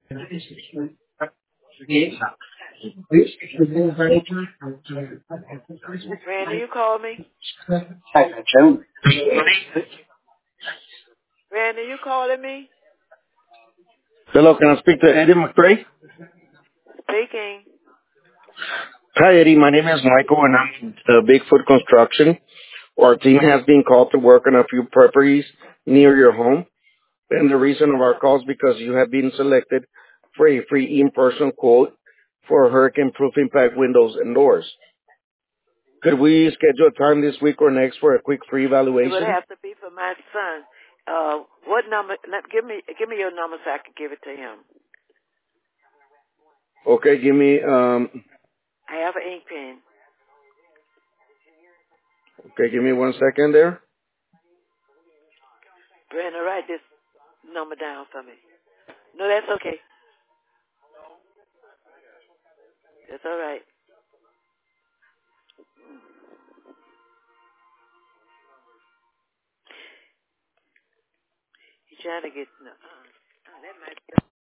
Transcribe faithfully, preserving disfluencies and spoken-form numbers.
Randy, you call me? Hi, Joe. Randy, you calling me? Hello, can I speak to Eddie McRae? Speaking. Hi, Eddie. My name is Michael, and I'm uh, Bigfoot Construction. Our team has been called to work on a few properties near your home. And the reason of our call is because you have been selected for a free in-person quote for hurricane-proof impact windows and doors. Could we schedule a time this week or next for a quick free It would evaluation? have to be for my son. Uh, what number? Let, give me, give me your number so I can give it to him. Okay, give me um. I have an ink pen. Okay, give me one second there. Brandon, write this number down for me. No, that's okay. That's all right. He's trying to get. No, uh, that might be